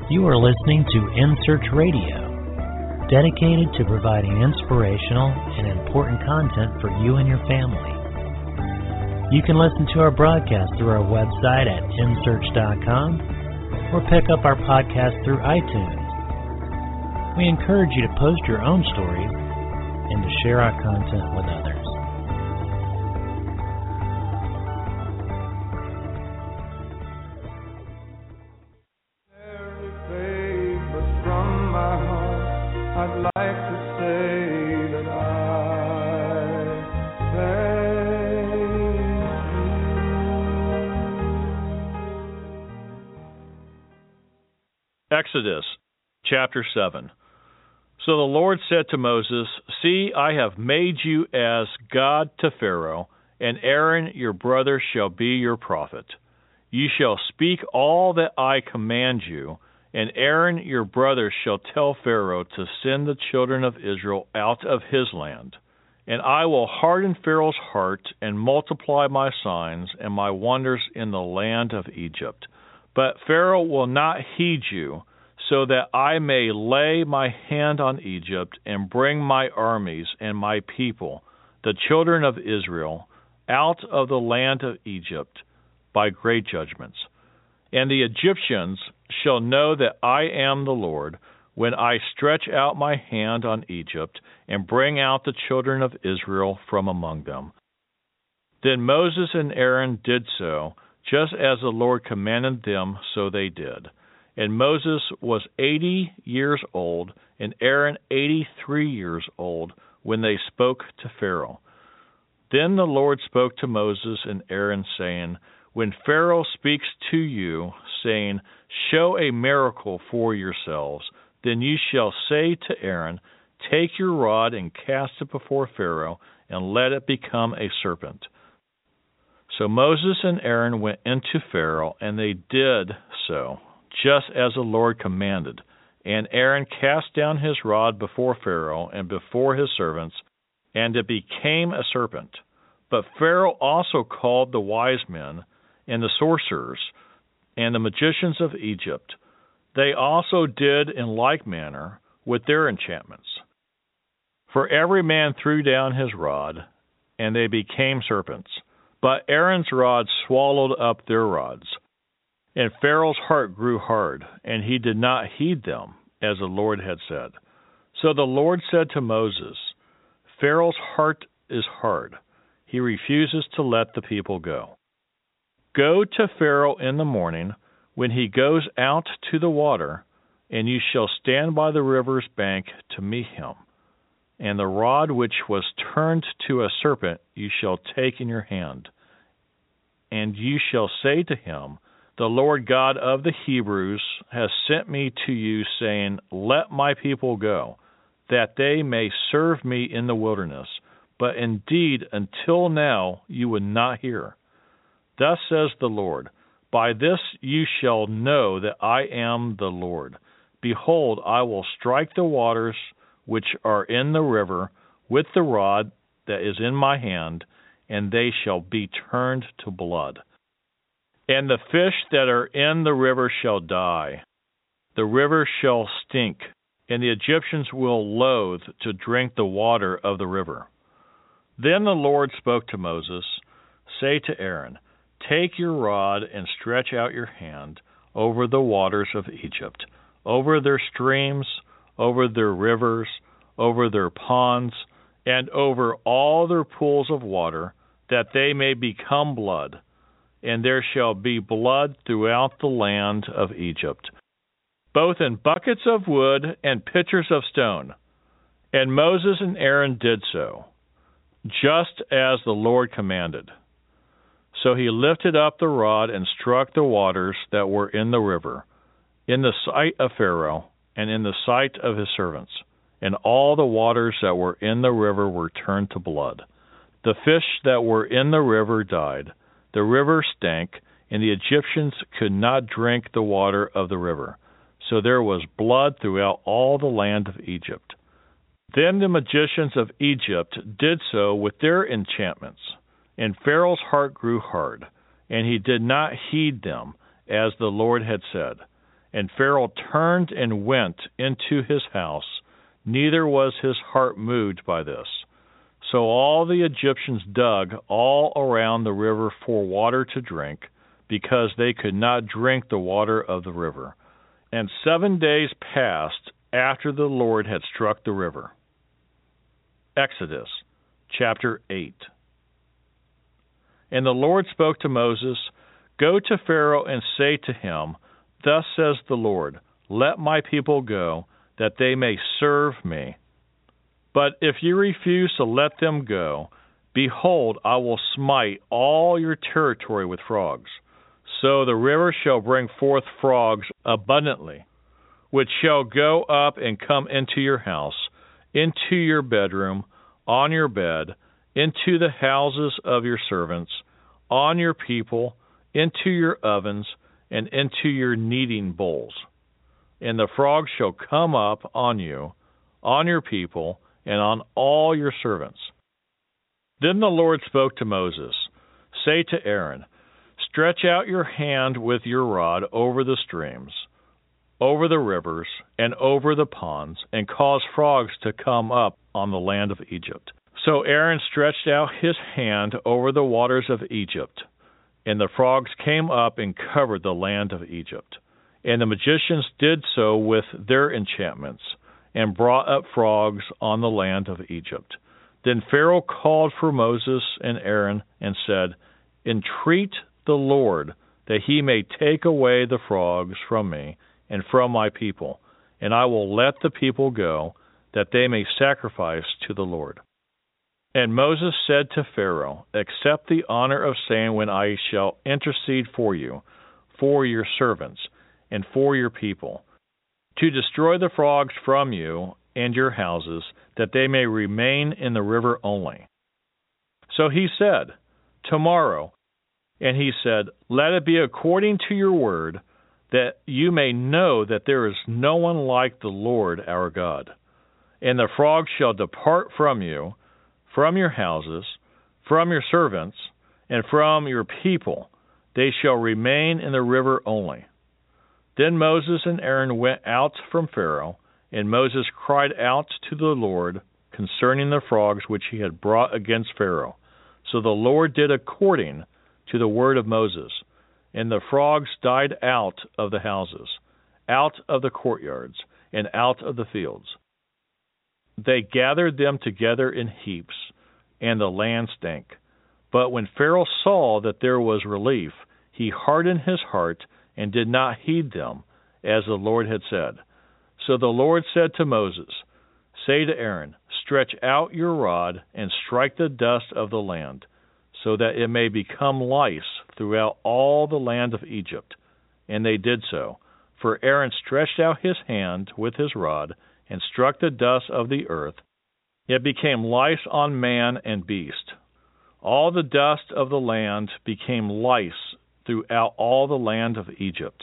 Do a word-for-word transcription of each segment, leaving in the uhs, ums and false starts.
You are listening to In Search Radio, dedicated to providing inspirational and important content for you and your family. You can listen to our broadcast through our website at in search dot com or pick up our podcast through iTunes. We encourage you to post your own stories and to share our content with others. Exodus chapter seven. So the Lord said to Moses, See, I have made you as God to Pharaoh, and Aaron your brother shall be your prophet. You shall speak all that I command you, and Aaron your brother shall tell Pharaoh to send the children of Israel out of his land. And I will harden Pharaoh's heart, and multiply my signs and my wonders in the land of Egypt. But Pharaoh will not heed you, so that I may lay my hand on Egypt and bring my armies and my people, the children of Israel, out of the land of Egypt by great judgments. And the Egyptians shall know that I am the Lord, when I stretch out my hand on Egypt and bring out the children of Israel from among them. Then Moses and Aaron did so, just as the Lord commanded them, so they did. And Moses was eighty years old, and Aaron eighty-three years old, when they spoke to Pharaoh. Then the Lord spoke to Moses and Aaron, saying, When Pharaoh speaks to you, saying, Show a miracle for yourselves, then you shall say to Aaron, Take your rod and cast it before Pharaoh, and let it become a serpent. So Moses and Aaron went into Pharaoh, and they did so, just as the Lord commanded. And Aaron cast down his rod before Pharaoh and before his servants, and it became a serpent. But Pharaoh also called the wise men, and the sorcerers, and the magicians of Egypt. They also did in like manner with their enchantments. For every man threw down his rod, and they became serpents. But Aaron's rod swallowed up their rods. And Pharaoh's heart grew hard, and he did not heed them, as the Lord had said. So the Lord said to Moses, Pharaoh's heart is hard. He refuses to let the people go. Go to Pharaoh in the morning, when he goes out to the water, and you shall stand by the river's bank to meet him. And the rod which was turned to a serpent you shall take in your hand. And you shall say to him, The Lord God of the Hebrews has sent me to you, saying, Let my people go, that they may serve me in the wilderness. But indeed, until now you would not hear. Thus says the Lord, By this you shall know that I am the Lord. Behold, I will strike the waters which are in the river with the rod that is in my hand, and they shall be turned to blood. And the fish that are in the river shall die. The river shall stink, and the Egyptians will loathe to drink the water of the river. Then the Lord spoke to Moses, Say to Aaron, Take your rod and stretch out your hand over the waters of Egypt, over their streams, over their rivers, over their ponds, and over all their pools of water, that they may become blood. And there shall be blood throughout the land of Egypt, both in buckets of wood and pitchers of stone. And Moses and Aaron did so, just as the Lord commanded. So he lifted up the rod and struck the waters that were in the river, in the sight of Pharaoh, and in the sight of his servants. And all the waters that were in the river were turned to blood. The fish that were in the river died. The river stank, and the Egyptians could not drink the water of the river. So there was blood throughout all the land of Egypt. Then the magicians of Egypt did so with their enchantments. And Pharaoh's heart grew hard, and he did not heed them, as the Lord had said. And Pharaoh turned and went into his house, neither was his heart moved by this. So all the Egyptians dug all around the river for water to drink, because they could not drink the water of the river. And seven days passed after the Lord had struck the river. Exodus chapter eight. And the Lord spoke to Moses, Go to Pharaoh and say to him, Thus says the Lord, Let my people go, that they may serve me. But if you refuse to let them go, behold, I will smite all your territory with frogs. So the river shall bring forth frogs abundantly, which shall go up and come into your house, into your bedroom, on your bed, into the houses of your servants, on your people, into your ovens, and into your kneading bowls. And the frogs shall come up on you, on your people, and on all your servants. Then the Lord spoke to Moses, Say to Aaron, Stretch out your hand with your rod over the streams, over the rivers, and over the ponds, and cause frogs to come up on the land of Egypt. So Aaron stretched out his hand over the waters of Egypt, and the frogs came up and covered the land of Egypt. And the magicians did so with their enchantments, and brought up frogs on the land of Egypt. Then Pharaoh called for Moses and Aaron and said, Entreat the Lord that he may take away the frogs from me and from my people, and I will let the people go, that they may sacrifice to the Lord. And Moses said to Pharaoh, Accept the honor of saying when I shall intercede for you, for your servants, and for your people, to destroy the frogs from you and your houses, that they may remain in the river only. So he said, Tomorrow. And he said, Let it be according to your word, that you may know that there is no one like the Lord our God. And the frogs shall depart from you, from your houses, from your servants, and from your people. They shall remain in the river only. Then Moses and Aaron went out from Pharaoh, and Moses cried out to the Lord concerning the frogs which he had brought against Pharaoh. So the Lord did according to the word of Moses, and the frogs died out of the houses, out of the courtyards, and out of the fields. They gathered them together in heaps, and the land stank. But when Pharaoh saw that there was relief, he hardened his heart and did not heed them, as the Lord had said. So the Lord said to Moses, Say to Aaron, Stretch out your rod and strike the dust of the land, so that it may become lice throughout all the land of Egypt. And they did so. For Aaron stretched out his hand with his rod and struck the dust of the earth. It became lice on man and beast. All the dust of the land became lice throughout all the land of Egypt.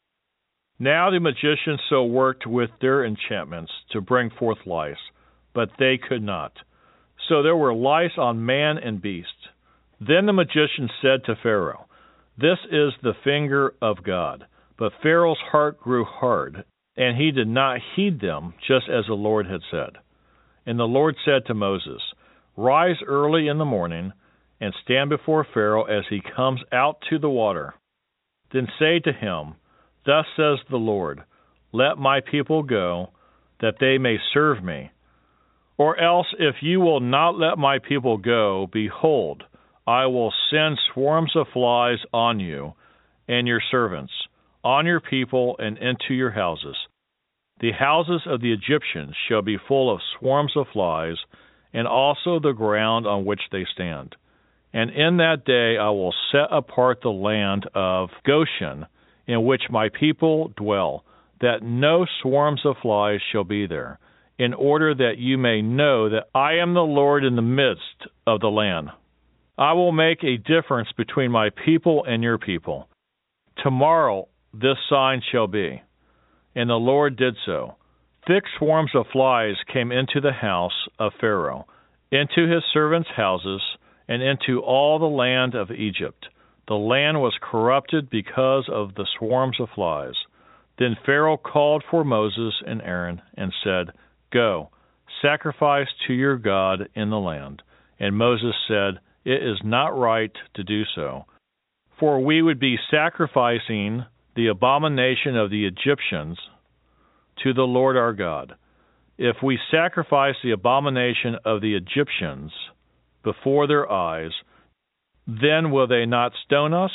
Now the magicians so worked with their enchantments to bring forth lice, but they could not. So there were lice on man and beast. Then the magician said to Pharaoh, This is the finger of God. But Pharaoh's heart grew hard, and he did not heed them, just as the Lord had said. And the Lord said to Moses, Rise early in the morning, and stand before Pharaoh as he comes out to the water. Then say to him, Thus says the Lord, Let my people go, that they may serve me. Or else, if you will not let my people go, behold, I will send swarms of flies on you and your servants, on your people, and into your houses. The houses of the Egyptians shall be full of swarms of flies, and also the ground on which they stand. And in that day I will set apart the land of Goshen, in which my people dwell, that no swarms of flies shall be there, in order that you may know that I am the Lord in the midst of the land. I will make a difference between my people and your people. Tomorrow this sign shall be. And the Lord did so. Thick swarms of flies came into the house of Pharaoh, into his servants' houses, and into all the land of Egypt. The land was corrupted because of the swarms of flies. Then Pharaoh called for Moses and Aaron and said, Go, sacrifice to your God in the land. And Moses said, It is not right to do so, for we would be sacrificing the abomination of the Egyptians to the Lord our God. If we sacrifice the abomination of the Egyptians before their eyes, then will they not stone us?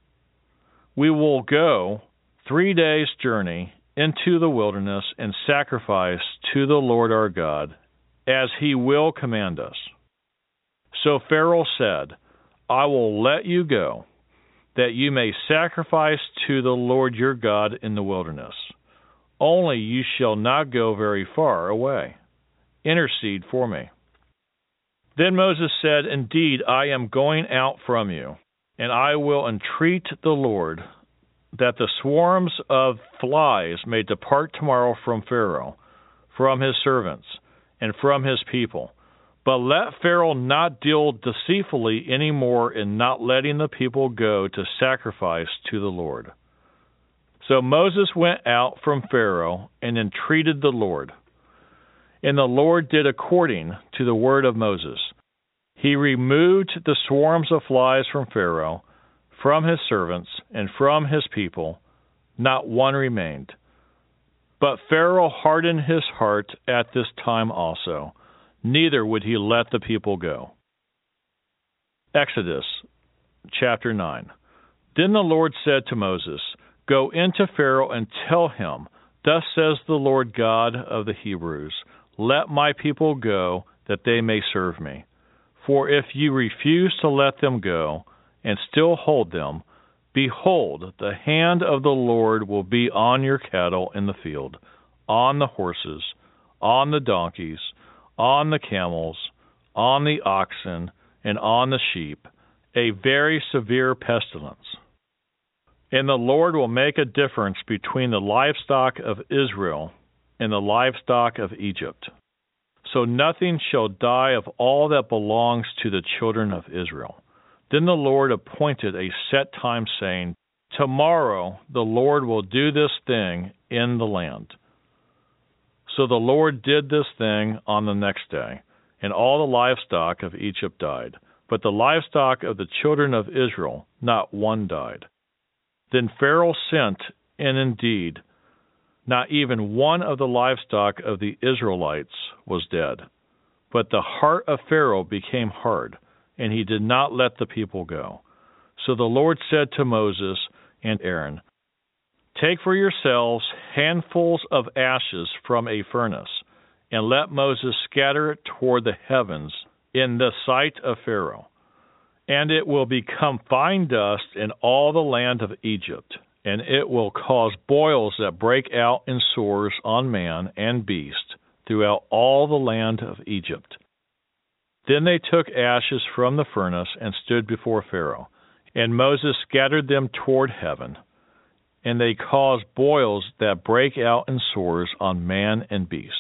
We will go three days' journey into the wilderness and sacrifice to the Lord our God, as he will command us. So Pharaoh said, I will let you go, that you may sacrifice to the Lord your God in the wilderness. Only you shall not go very far away. Intercede for me. Then Moses said, Indeed, I am going out from you, and I will entreat the Lord that the swarms of flies may depart tomorrow from Pharaoh, from his servants, and from his people. But let Pharaoh not deal deceitfully any more in not letting the people go to sacrifice to the Lord. So Moses went out from Pharaoh and entreated the Lord. And the Lord did according to the word of Moses. He removed the swarms of flies from Pharaoh, from his servants, and from his people. Not one remained. But Pharaoh hardened his heart at this time also. Neither would he let the people go. Exodus chapter nine. Then the Lord said to Moses, Go into Pharaoh and tell him, Thus says the Lord God of the Hebrews, Let my people go, that they may serve me. For if you refuse to let them go, and still hold them, behold, the hand of the Lord will be on your cattle in the field, on the horses, on the donkeys, on the camels, on the oxen, and on the sheep, a very severe pestilence. And the Lord will make a difference between the livestock of Israel and the livestock of Egypt. So nothing shall die of all that belongs to the children of Israel. Then the Lord appointed a set time, saying, Tomorrow the Lord will do this thing in the land. So the Lord did this thing on the next day, and all the livestock of Egypt died. But the livestock of the children of Israel, not one died. Then Pharaoh sent, and indeed, not even one of the livestock of the Israelites was dead. But the heart of Pharaoh became hard, and he did not let the people go. So the Lord said to Moses and Aaron, Take for yourselves handfuls of ashes from a furnace, and let Moses scatter it toward the heavens in the sight of Pharaoh. And it will become fine dust in all the land of Egypt, and it will cause boils that break out in sores on man and beast throughout all the land of Egypt. Then they took ashes from the furnace and stood before Pharaoh, and Moses scattered them toward heaven, and they caused boils that break out in sores on man and beast.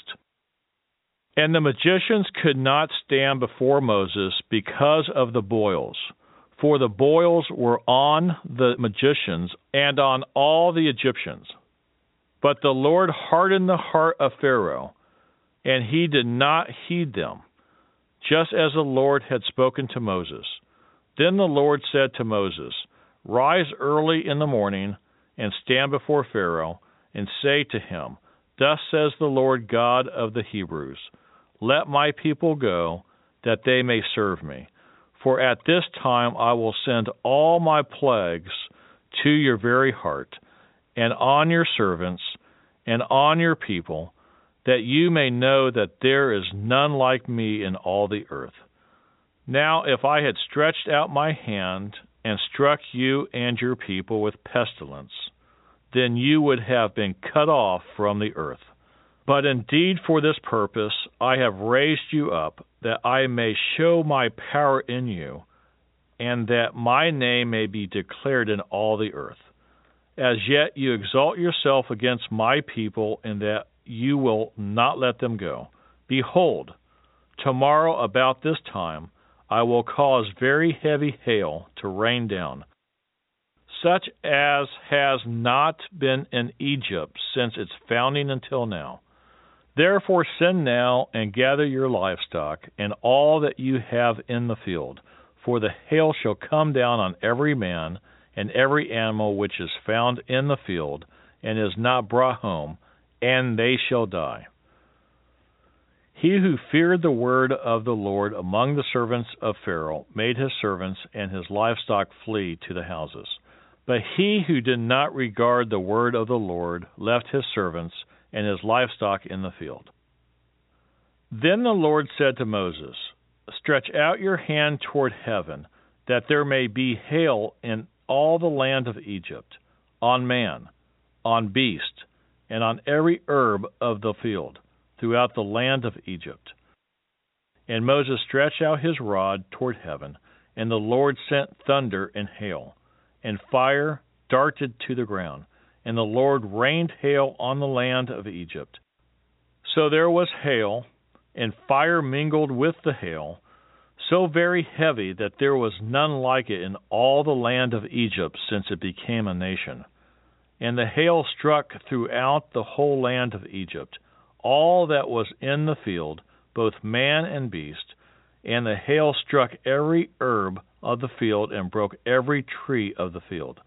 And the magicians could not stand before Moses because of the boils, for the boils were on the magicians and on all the Egyptians. But the Lord hardened the heart of Pharaoh, and he did not heed them, just as the Lord had spoken to Moses. Then the Lord said to Moses, Rise early in the morning and stand before Pharaoh, and say to him, Thus says the Lord God of the Hebrews, Let my people go, that they may serve me. For at this time I will send all my plagues to your very heart, and on your servants, and on your people, that you may know that there is none like me in all the earth. Now if I had stretched out my hand and struck you and your people with pestilence, then you would have been cut off from the earth. But indeed for this purpose I have raised you up, that I may show my power in you, and that my name may be declared in all the earth. As yet you exalt yourself against my people, in that you will not let them go. Behold, tomorrow about this time I will cause very heavy hail to rain down, such as has not been in Egypt since its founding until now. Therefore send now and gather your livestock and all that you have in the field, for the hail shall come down on every man and every animal which is found in the field and is not brought home, and they shall die. He who feared the word of the Lord among the servants of Pharaoh made his servants and his livestock flee to the houses. But he who did not regard the word of the Lord left his servants and his livestock in the field. Then the Lord said to Moses, Stretch out your hand toward heaven, that there may be hail in all the land of Egypt, on man, on beast, and on every herb of the field, throughout the land of Egypt. And Moses stretched out his rod toward heaven, and the Lord sent thunder and hail, and fire darted to the ground, and the Lord rained hail on the land of Egypt. So there was hail, and fire mingled with the hail, so very heavy that there was none like it in all the land of Egypt since it became a nation. And the hail struck throughout the whole land of Egypt, all that was in the field, both man and beast, and the hail struck every herb of the field and broke every tree of the field.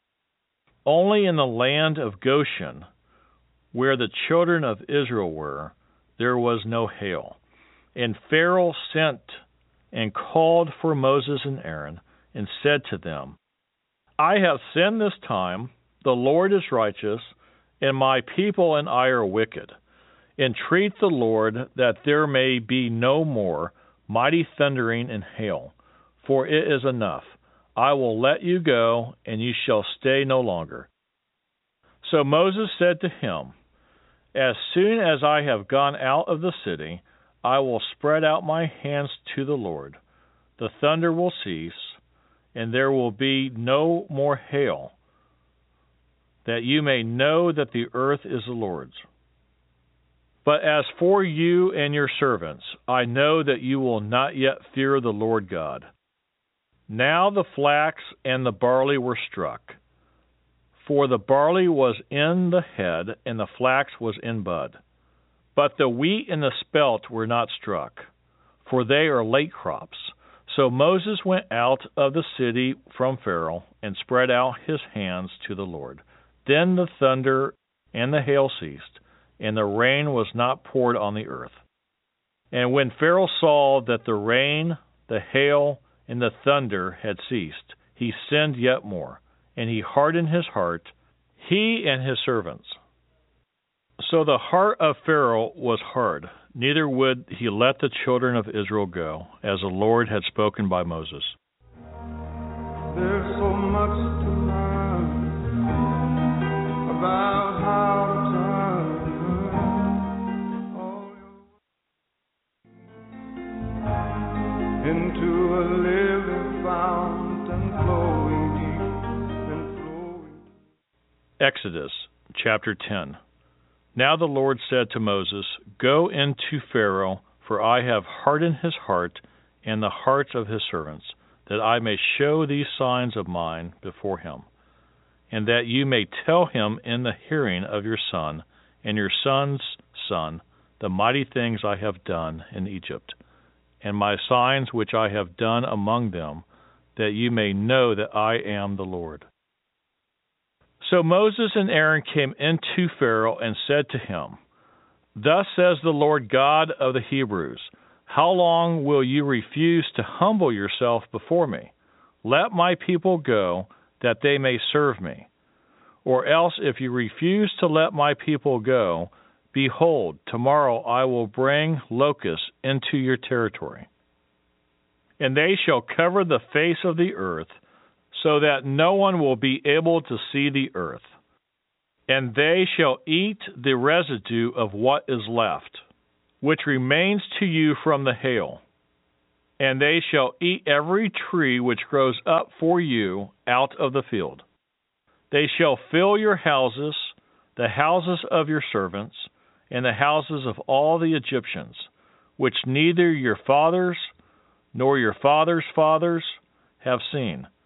Only in the land of Goshen, where the children of Israel were, there was no hail. And Pharaoh sent and called for Moses and Aaron, and said to them, I have sinned this time, the Lord is righteous, and my people and I are wicked. Entreat the Lord that there may be no more mighty thundering and hail, for it is enough. I will let you go, and you shall stay no longer. So Moses said to him, As soon as I have gone out of the city, I will spread out my hands to the Lord. The thunder will cease, and there will be no more hail, that you may know that the earth is the Lord's. But as for you and your servants, I know that you will not yet fear the Lord God. Now the flax and the barley were struck, for the barley was in the head, and the flax was in bud. But the wheat and the spelt were not struck, for they are late crops. So Moses went out of the city from Pharaoh, and spread out his hands to the Lord. Then the thunder and the hail ceased, and the rain was not poured on the earth. And when Pharaoh saw that the rain, the hail, and the thunder had ceased, he sinned yet more, and he hardened his heart, he and his servants. So the heart of Pharaoh was hard, neither would he let the children of Israel go, as the Lord had spoken by Moses. There's so much to learn about how to turn into a living fountain flowing deep and flowing. Exodus chapter ten. Now the Lord said to Moses, Go into Pharaoh, for I have hardened his heart and the hearts of his servants, that I may show these signs of mine before him, and that you may tell him in the hearing of your son and your son's son the mighty things I have done in Egypt, and my signs which I have done among them, that you may know that I am the Lord. So Moses and Aaron came into Pharaoh and said to him, Thus says the Lord God of the Hebrews, How long will you refuse to humble yourself before me? Let my people go, that they may serve me. Or else, if you refuse to let my people go, behold, tomorrow I will bring locusts into your territory. And they shall cover the face of the earth, so that no one will be able to see the earth. And they shall eat the residue of what is left, which remains to you from the hail. And they shall eat every tree which grows up for you out of the field. They shall fill your houses, the houses of your servants, and the houses of all the Egyptians, which neither your fathers nor your fathers' fathers have seen,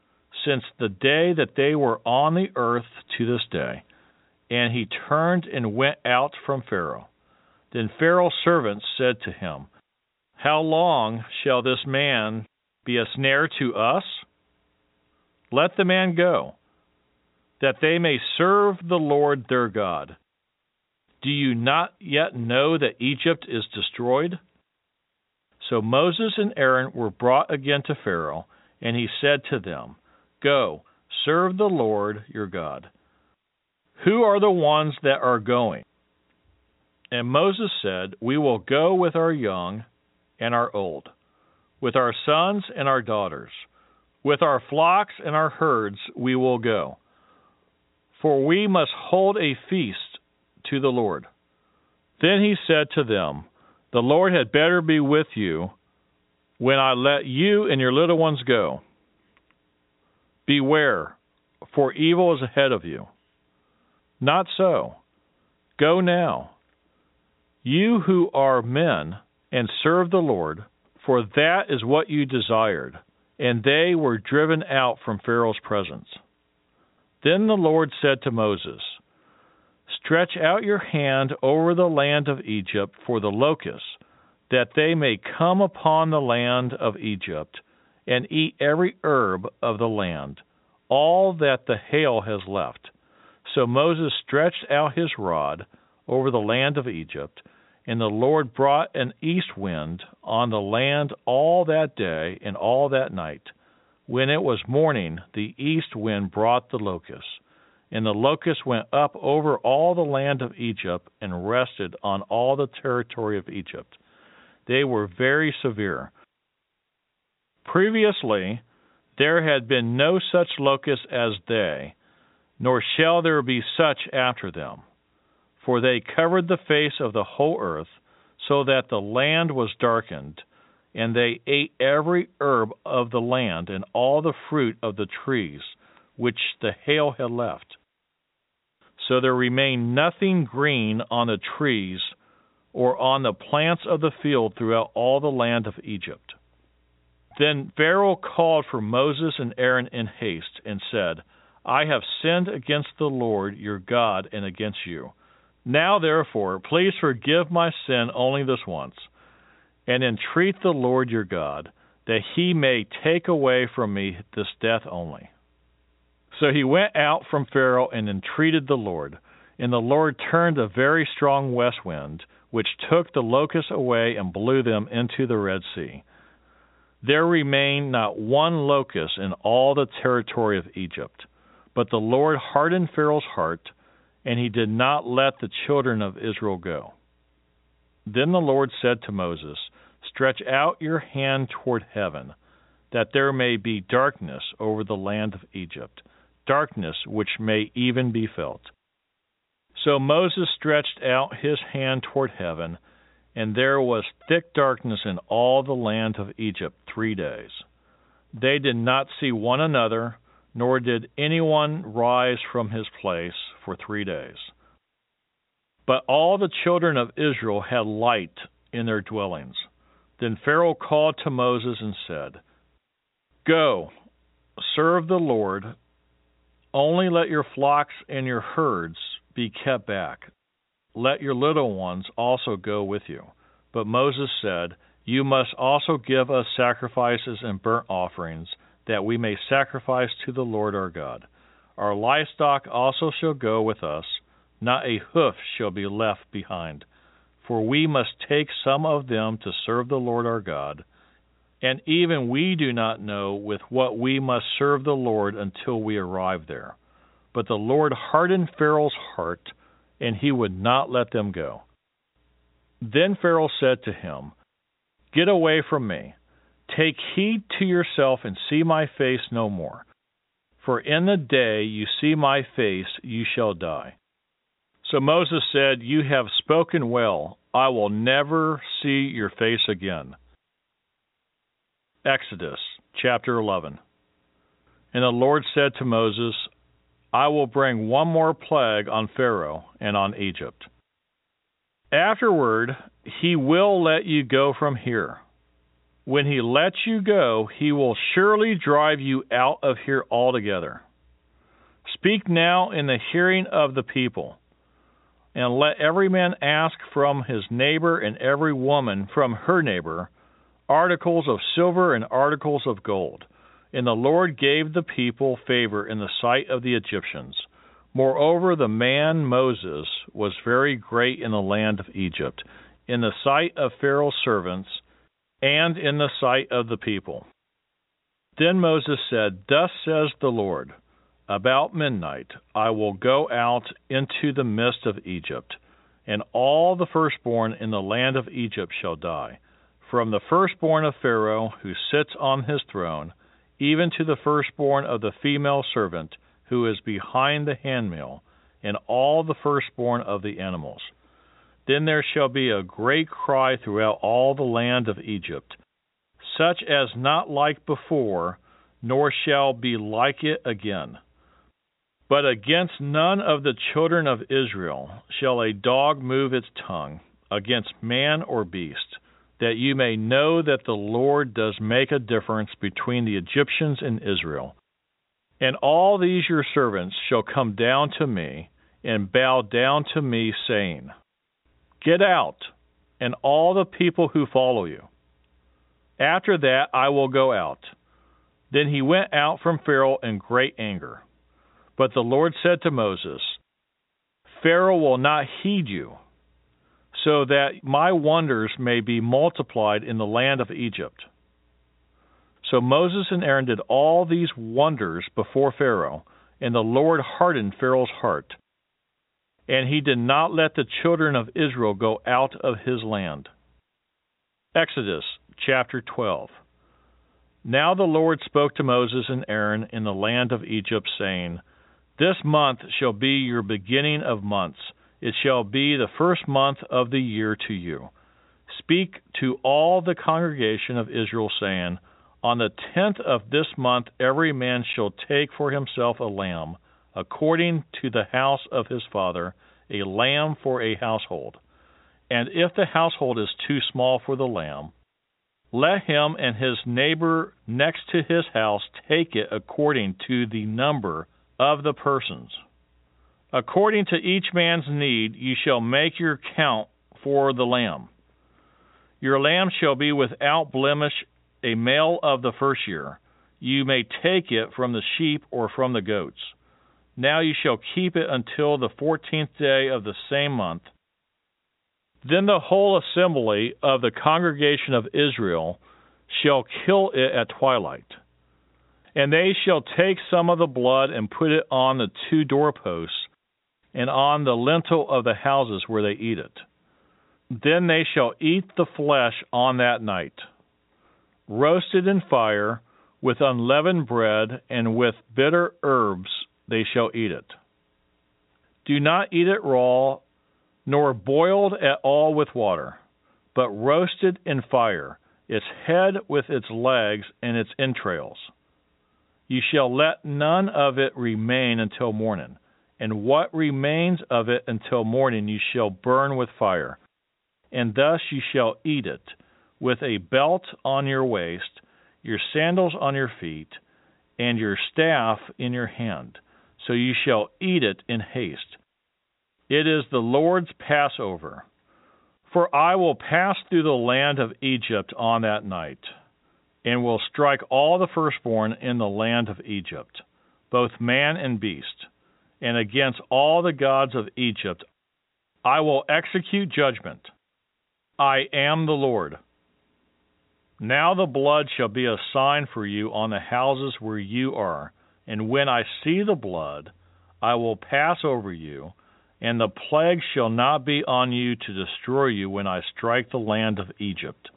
since the day that they were on the earth to this day. And he turned and went out from Pharaoh. Then Pharaoh's servants said to him, How long shall this man be a snare to us? Let the man go, that they may serve the Lord their God. Do you not yet know that Egypt is destroyed? So Moses and Aaron were brought again to Pharaoh, and he said to them, Go, serve the Lord your God. Who are the ones that are going? And Moses said, We will go with our young and our old, with our sons and our daughters, with our flocks and our herds we will go. For we must hold a feast to the Lord. Then he said to them, The Lord had better be with you when I let you and your little ones go. Beware, for evil is ahead of you. Not so. Go now, you who are men, and serve the Lord, for that is what you desired. And they were driven out from Pharaoh's presence. Then the Lord said to Moses, Stretch out your hand over the land of Egypt for the locusts, that they may come upon the land of Egypt, and eat every herb of the land, all that the hail has left. So Moses stretched out his rod over the land of Egypt, and the Lord brought an east wind on the land all that day and all that night. When it was morning, the east wind brought the locusts, and the locusts went up over all the land of Egypt and rested on all the territory of Egypt. They were very severe. Previously, there had been no such locusts as they, nor shall there be such after them. For they covered the face of the whole earth, so that the land was darkened, and they ate every herb of the land and all the fruit of the trees which the hail had left. So there remained nothing green on the trees or on the plants of the field throughout all the land of Egypt. Then Pharaoh called for Moses and Aaron in haste, and said, I have sinned against the Lord your God and against you. Now therefore, please forgive my sin only this once, and entreat the Lord your God, that he may take away from me this death only. So he went out from Pharaoh and entreated the Lord, and the Lord turned a very strong west wind, which took the locusts away and blew them into the Red Sea. There remained not one locust in all the territory of Egypt, but the Lord hardened Pharaoh's heart, and he did not let the children of Israel go. Then the Lord said to Moses, Stretch out your hand toward heaven, that there may be darkness over the land of Egypt, darkness which may even be felt. So Moses stretched out his hand toward heaven, and there was thick darkness in all the land of Egypt three days. They did not see one another, nor did anyone rise from his place for three days. But all the children of Israel had light in their dwellings. Then Pharaoh called to Moses and said, Go, serve the Lord, only let your flocks and your herds be kept back. Let your little ones also go with you. But Moses said, You must also give us sacrifices and burnt offerings, that we may sacrifice to the Lord our God. Our livestock also shall go with us, not a hoof shall be left behind. For we must take some of them to serve the Lord our God, and even we do not know with what we must serve the Lord until we arrive there. But the Lord hardened Pharaoh's heart, and he would not let them go. Then Pharaoh said to him, Get away from me. Take heed to yourself and see my face no more. For in the day you see my face, you shall die. So Moses said, You have spoken well. I will never see your face again. Exodus chapter eleven. And the Lord said to Moses, I will bring one more plague on Pharaoh and on Egypt. Afterward, he will let you go from here. when he lets you go, he will surely drive you out of here altogether. Speak now in the hearing of the people, and let every man ask from his neighbor and every woman from her neighbor articles of silver and articles of gold. And the Lord gave the people favor in the sight of the Egyptians. Moreover, the man Moses was very great in the land of Egypt, in the sight of Pharaoh's servants, and in the sight of the people. Then Moses said, Thus says the Lord, about midnight I will go out into the midst of Egypt, and all the firstborn in the land of Egypt shall die, from the firstborn of Pharaoh who sits on his throne, even to the firstborn of the female servant who is behind the handmill, and all the firstborn of the animals. Then there shall be a great cry throughout all the land of Egypt, such as not like before, nor shall be like it again. But against none of the children of Israel shall a dog move its tongue, against man or beast, that you may know that the Lord does make a difference between the Egyptians and Israel. And all these your servants shall come down to me, and bow down to me, saying, Get out, and all the people who follow you. After that I will go out. Then he went out from Pharaoh in great anger. But the Lord said to Moses, Pharaoh will not heed you, so that my wonders may be multiplied in the land of Egypt. So Moses and Aaron did all these wonders before Pharaoh, and the Lord hardened Pharaoh's heart. And he did not let the children of Israel go out of his land. Exodus chapter twelve. Now the Lord spoke to Moses and Aaron in the land of Egypt, saying, This month shall be your beginning of months. It shall be the first month of the year to you. Speak to all the congregation of Israel, saying, On the tenth of this month every man shall take for himself a lamb, according to the house of his father, a lamb for a household. And if the household is too small for the lamb, let him and his neighbor next to his house take it according to the number of the persons. According to each man's need you shall make your count for the lamb. Your lamb shall be without blemish, a male of the first year. You may take it from the sheep or from the goats. Now you shall keep it until the fourteenth day of the same month. Then the whole assembly of the congregation of Israel shall kill it at twilight. And they shall take some of the blood and put it on the two doorposts and on the lintel of the houses where they eat it. Then they shall eat the flesh on that night, roasted in fire, with unleavened bread, and with bitter herbs they shall eat it. Do not eat it raw, nor boiled at all with water, but roasted in fire, its head with its legs and its entrails. You shall let none of it remain until morning, and what remains of it until morning you shall burn with fire. And thus you shall eat it, with a belt on your waist, your sandals on your feet, and your staff in your hand. So you shall eat it in haste. It is the Lord's Passover. For I will pass through the land of Egypt on that night, and will strike all the firstborn in the land of Egypt, both man and beast, and against all the gods of Egypt I will execute judgment. I am the Lord. Now the blood shall be a sign for you on the houses where you are, and when I see the blood, I will pass over you, and the plague shall not be on you to destroy you when I strike the land of Egypt.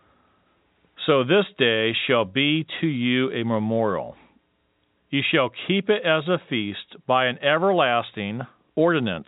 So this day shall be to you a memorial. You shall keep it as a feast by an everlasting ordinance.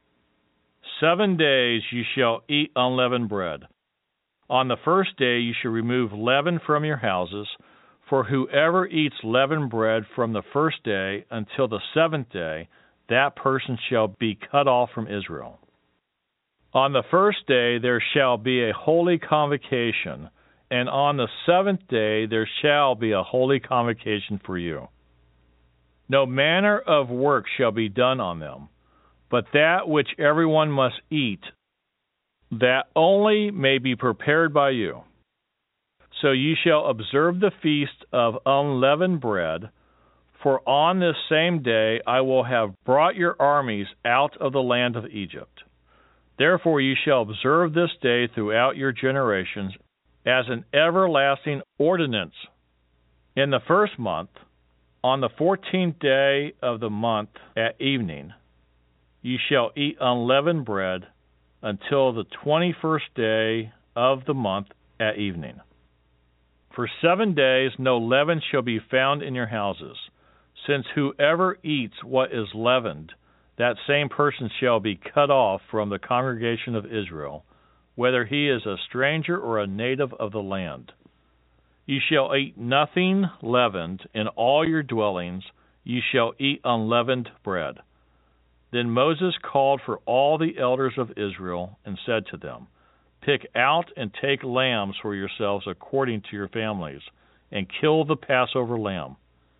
Seven days you shall eat unleavened bread. On the first day you shall remove leaven from your houses, for whoever eats leavened bread from the first day until the seventh day, that person shall be cut off from Israel. On the first day there shall be a holy convocation, and on the seventh day there shall be a holy convocation for you. No manner of work shall be done on them, but that which everyone must eat, that only may be prepared by you. So you shall observe the feast of unleavened bread, for on this same day I will have brought your armies out of the land of Egypt. Therefore you shall observe this day throughout your generations as an everlasting ordinance. In the first month, on the fourteenth day of the month at evening, you shall eat unleavened bread until the twenty-first day of the month at evening. For seven days no leaven shall be found in your houses, since whoever eats what is leavened, that same person shall be cut off from the congregation of Israel, whether he is a stranger or a native of the land. You shall eat nothing leavened in all your dwellings, you shall eat unleavened bread. Then Moses called for all the elders of Israel and said to them, Pick out and take lambs for yourselves according to your families, and kill the Passover lamb.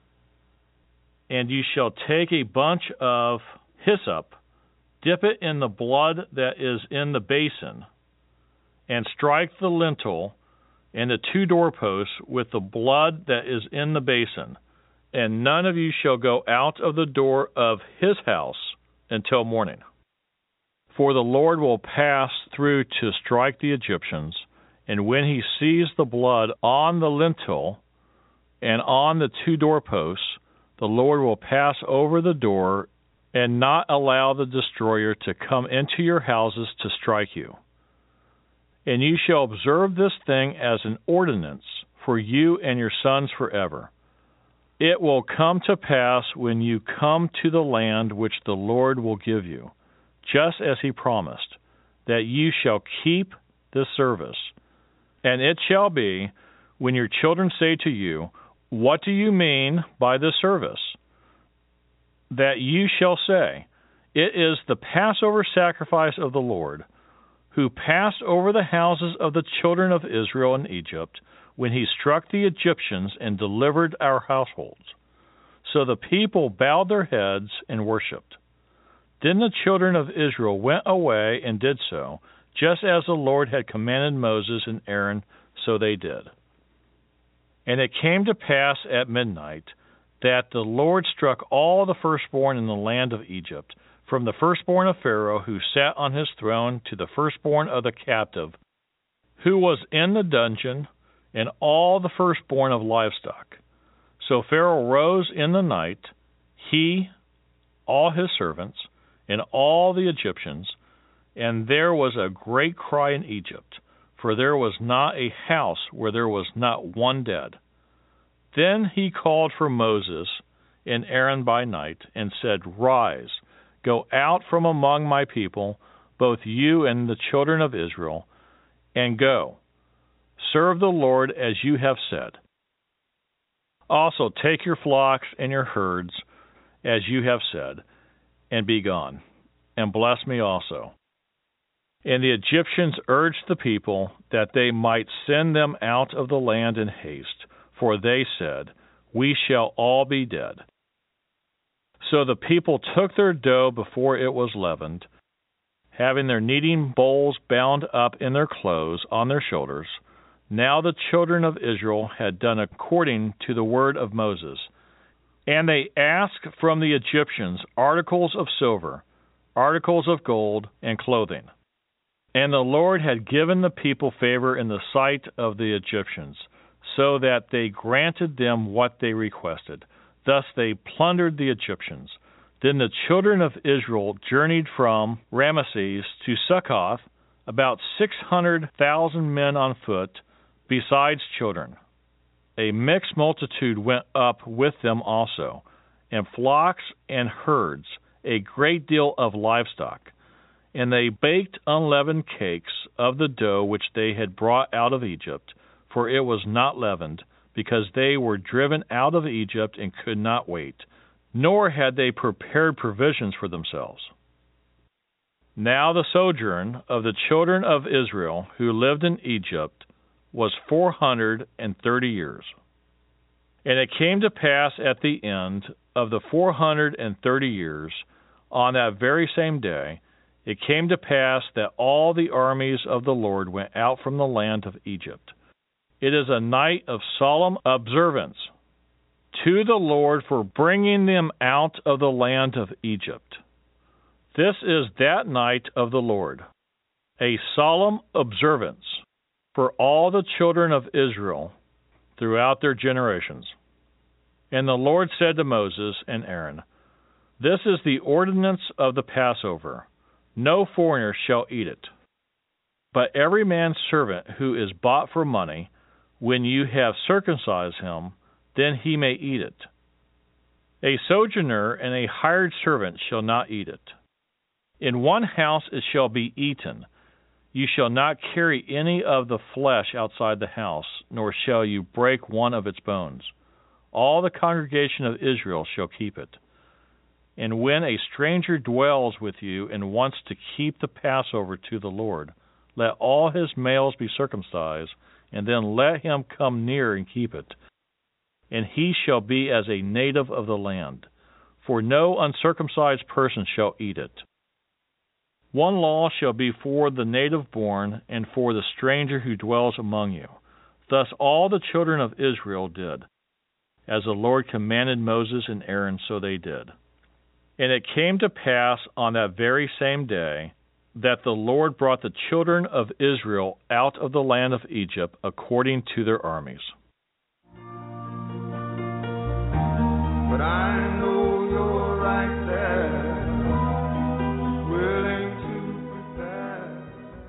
And you shall take a bunch of hyssop, dip it in the blood that is in the basin, and strike the lintel and the two doorposts with the blood that is in the basin. And none of you shall go out of the door of his house until morning. For the Lord will pass through to strike the Egyptians, and when he sees the blood on the lintel and on the two doorposts, the Lord will pass over the door and not allow the destroyer to come into your houses to strike you. And you shall observe this thing as an ordinance for you and your sons forever. It will come to pass when you come to the land which the Lord will give you, just as he promised, that you shall keep this service. And it shall be, when your children say to you, What do you mean by this service? That you shall say, It is the Passover sacrifice of the Lord, who passed over the houses of the children of Israel in Egypt, when he struck the Egyptians and delivered our households. So the people bowed their heads and worshipped. Then the children of Israel went away and did so, just as the Lord had commanded Moses and Aaron, so they did. And it came to pass at midnight that the Lord struck all the firstborn in the land of Egypt, from the firstborn of Pharaoh who sat on his throne to the firstborn of the captive who was in the dungeon, and all the firstborn of livestock. So Pharaoh rose in the night, he, all his servants, and all the Egyptians, and there was a great cry in Egypt, for there was not a house where there was not one dead. Then he called for Moses and Aaron by night, and said, Rise, go out from among my people, both you and the children of Israel, and go, serve the Lord as you have said. Also take your flocks and your herds, as you have said, and be gone, and bless me also. And the Egyptians urged the people that they might send them out of the land in haste, for they said, We shall all be dead. So the people took their dough before it was leavened, having their kneading bowls bound up in their clothes on their shoulders. Now the children of Israel had done according to the word of Moses. And they asked from the Egyptians articles of silver, articles of gold, and clothing. And the Lord had given the people favor in the sight of the Egyptians, so that they granted them what they requested. Thus they plundered the Egyptians. Then the children of Israel journeyed from Ramesses to Succoth, about six hundred thousand men on foot, besides children. A mixed multitude went up with them also, and flocks and herds, a great deal of livestock. And they baked unleavened cakes of the dough which they had brought out of Egypt, for it was not leavened, because they were driven out of Egypt and could not wait, nor had they prepared provisions for themselves. Now the sojourn of the children of Israel who lived in Egypt was four hundred and thirty years. And it came to pass at the end of the four hundred and thirty years, on that very same day, it came to pass that all the armies of the Lord went out from the land of Egypt. It is a night of solemn observance to the Lord for bringing them out of the land of Egypt. This is that night of the Lord, a solemn observance for all the children of Israel throughout their generations. And the Lord said to Moses and Aaron, This is the ordinance of the Passover. No foreigner shall eat it. But every man's servant who is bought for money, when you have circumcised him, then he may eat it. A sojourner and a hired servant shall not eat it. In one house it shall be eaten. You shall not carry any of the flesh outside the house, nor shall you break one of its bones. All the congregation of Israel shall keep it. And when a stranger dwells with you and wants to keep the Passover to the Lord, let all his males be circumcised, and then let him come near and keep it. And he shall be as a native of the land, for no uncircumcised person shall eat it. One law shall be for the native born and for the stranger who dwells among you. Thus all the children of Israel did. As the Lord commanded Moses and Aaron, so they did. And it came to pass on that very same day that the Lord brought the children of Israel out of the land of Egypt according to their armies. But I know you're right there, willing to prepare.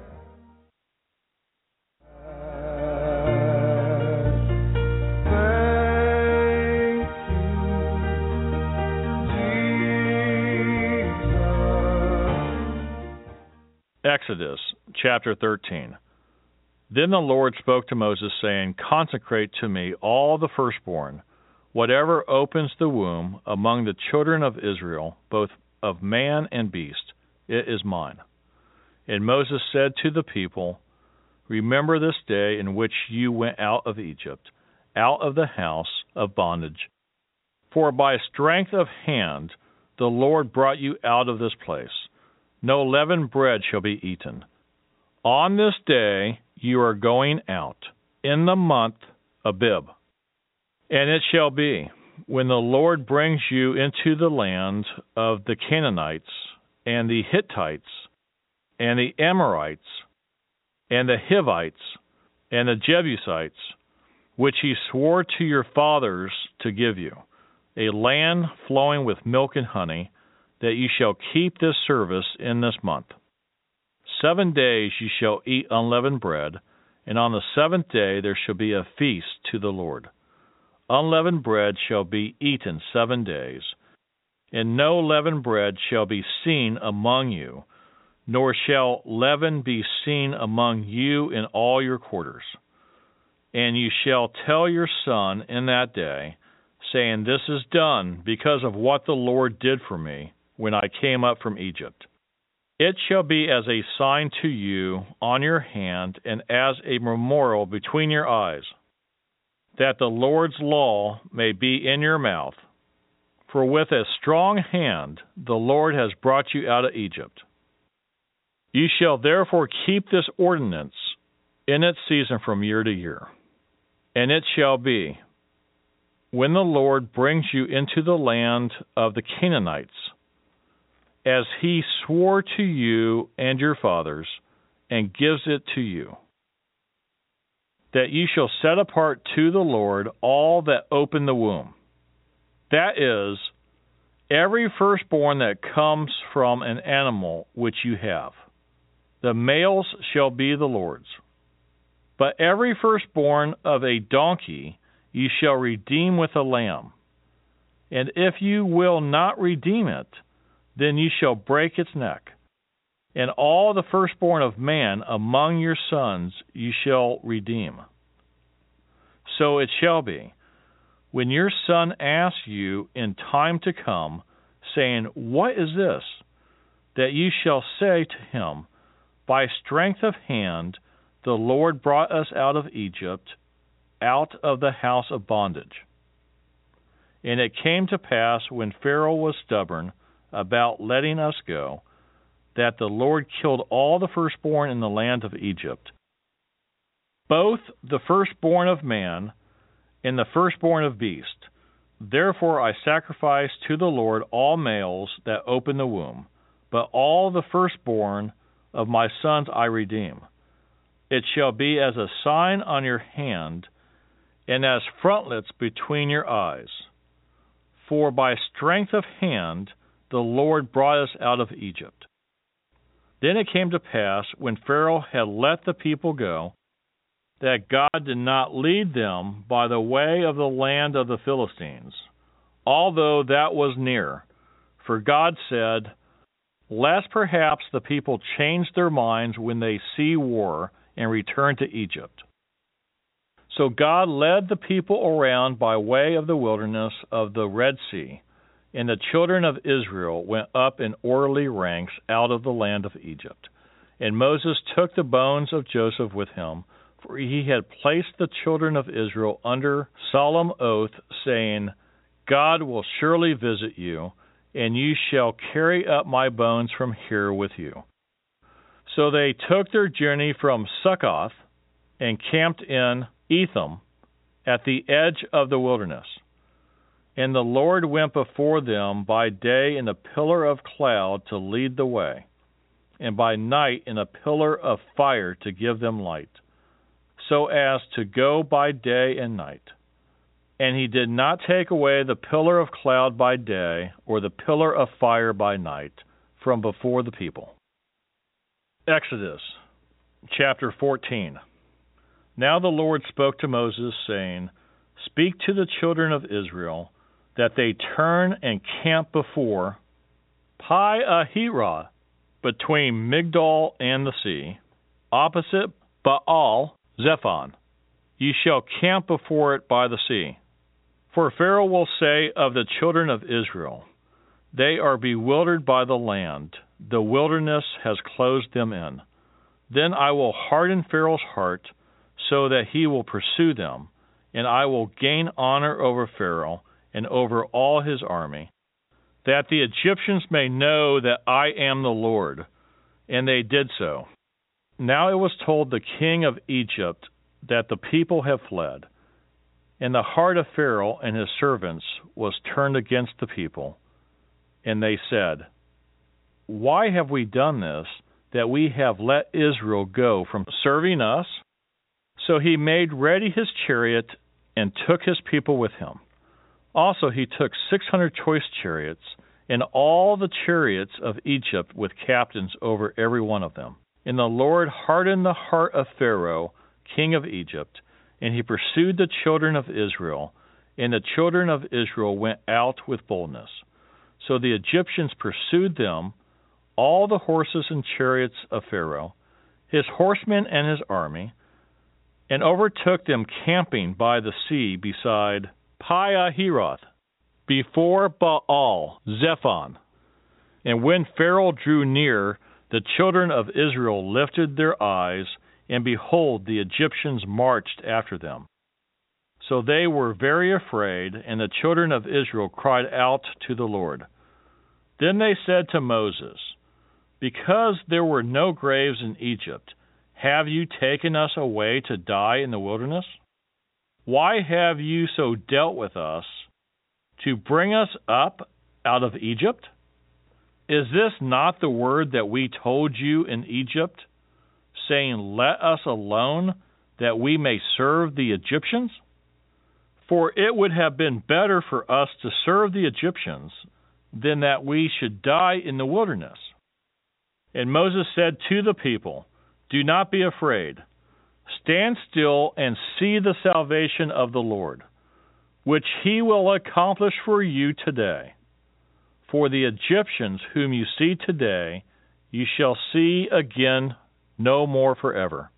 Exodus chapter thirteen. Then the Lord spoke to Moses, saying, Consecrate to me all the firstborn, whatever opens the womb among the children of Israel, both of man and beast, it is mine. And Moses said to the people, Remember this day in which you went out of Egypt, out of the house of bondage. For by strength of hand the Lord brought you out of this place. No leavened bread shall be eaten. On this day you are going out, in the month Abib. And it shall be, when the Lord brings you into the land of the Canaanites, and the Hittites, and the Amorites, and the Hivites, and the Jebusites, which he swore to your fathers to give you, a land flowing with milk and honey, that you shall keep this service in this month. Seven days you shall eat unleavened bread, and on the seventh day there shall be a feast to the Lord. Unleavened bread shall be eaten seven days, and no leavened bread shall be seen among you, nor shall leaven be seen among you in all your quarters. And you shall tell your son in that day, saying, This is done because of what the Lord did for me when I came up from Egypt. It shall be as a sign to you on your hand and as a memorial between your eyes, that the Lord's law may be in your mouth. For with a strong hand the Lord has brought you out of Egypt. You shall therefore keep this ordinance in its season from year to year. And it shall be, when the Lord brings you into the land of the Canaanites, as he swore to you and your fathers, and gives it to you, that you shall set apart to the Lord all that open the womb. That is, every firstborn that comes from an animal which you have. The males shall be the Lord's. But every firstborn of a donkey you shall redeem with a lamb. And if you will not redeem it, then you shall break its neck. And all the firstborn of man among your sons you shall redeem. So it shall be, when your son asks you in time to come, saying, What is this? That you shall say to him, By strength of hand the Lord brought us out of Egypt, out of the house of bondage. And it came to pass, when Pharaoh was stubborn about letting us go, that the Lord killed all the firstborn in the land of Egypt, both the firstborn of man and the firstborn of beast. Therefore I sacrifice to the Lord all males that open the womb, but all the firstborn of my sons I redeem. It shall be as a sign on your hand, and as frontlets between your eyes. For by strength of hand the Lord brought us out of Egypt. Then it came to pass, when Pharaoh had let the people go, that God did not lead them by the way of the land of the Philistines, although that was near. For God said, lest perhaps the people change their minds when they see war and return to Egypt. So God led the people around by way of the wilderness of the Red Sea, and the children of Israel went up in orderly ranks out of the land of Egypt. And Moses took the bones of Joseph with him, for he had placed the children of Israel under solemn oath, saying, God will surely visit you, and you shall carry up my bones from here with you. So they took their journey from Succoth and camped in Etham at the edge of the wilderness. And the Lord went before them by day in a pillar of cloud to lead the way, and by night in a pillar of fire to give them light, so as to go by day and night. And he did not take away the pillar of cloud by day, or the pillar of fire by night, from before the people. Exodus chapter fourteen. Now the Lord spoke to Moses, saying, Speak to the children of Israel, that they turn and camp before Pi-hahiroth, between Migdol and the sea, opposite Baal-zephon. Ye shall camp before it by the sea. For Pharaoh will say of the children of Israel, They are bewildered by the land, the wilderness has closed them in. Then I will harden Pharaoh's heart, so that he will pursue them, and I will gain honor over Pharaoh and over all his army, that the Egyptians may know that I am the Lord. And they did so. Now it was told the king of Egypt that the people have fled, and the heart of Pharaoh and his servants was turned against the people. And they said, Why have we done this, that we have let Israel go from serving us? So he made ready his chariot and took his people with him. Also he took six hundred choice chariots, and all the chariots of Egypt with captains over every one of them. And the Lord hardened the heart of Pharaoh, king of Egypt, and he pursued the children of Israel, and the children of Israel went out with boldness. So the Egyptians pursued them, all the horses and chariots of Pharaoh, his horsemen and his army, and overtook them camping by the sea beside Pi-hahiroth, before Baal-zephon. And when Pharaoh drew near, the children of Israel lifted their eyes, and behold, the Egyptians marched after them. So they were very afraid, and the children of Israel cried out to the Lord. Then they said to Moses, Because there were no graves in Egypt, have you taken us away to die in the wilderness? Why have you so dealt with us, to bring us up out of Egypt? Is this not the word that we told you in Egypt, saying, Let us alone, that we may serve the Egyptians? For it would have been better for us to serve the Egyptians than that we should die in the wilderness. And Moses said to the people, Do not be afraid. Stand still and see the salvation of the Lord, which he will accomplish for you today. For the Egyptians whom you see today, you shall see again no more forever.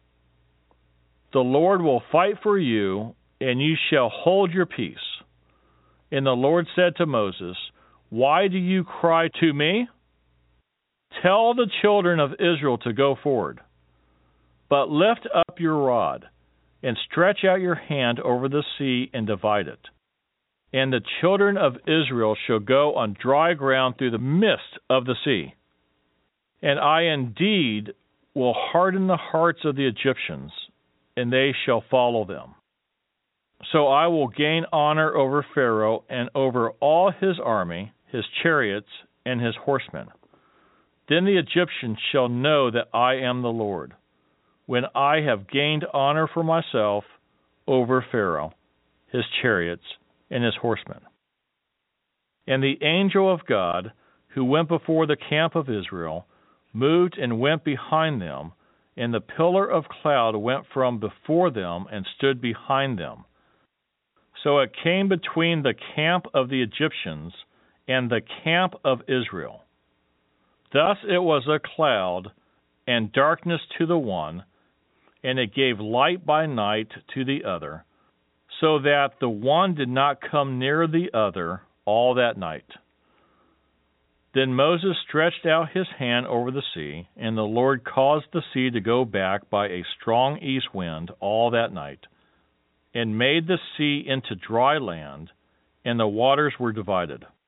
The Lord will fight for you, and you shall hold your peace. And the Lord said to Moses, Why do you cry to me? Tell the children of Israel to go forward. But lift up your rod, and stretch out your hand over the sea, and divide it. And the children of Israel shall go on dry ground through the midst of the sea. And I indeed will harden the hearts of the Egyptians, and they shall follow them. So I will gain honor over Pharaoh and over all his army, his chariots, and his horsemen. Then the Egyptians shall know that I am the Lord, when I have gained honor for myself over Pharaoh, his chariots, and his horsemen. And the angel of God, who went before the camp of Israel, moved and went behind them, and the pillar of cloud went from before them and stood behind them. So it came between the camp of the Egyptians and the camp of Israel. Thus it was a cloud and darkness to the one, and it gave light by night to the other, so that the one did not come near the other all that night. Then Moses stretched out his hand over the sea, and the Lord caused the sea to go back by a strong east wind all that night, and made the sea into dry land, and the waters were divided.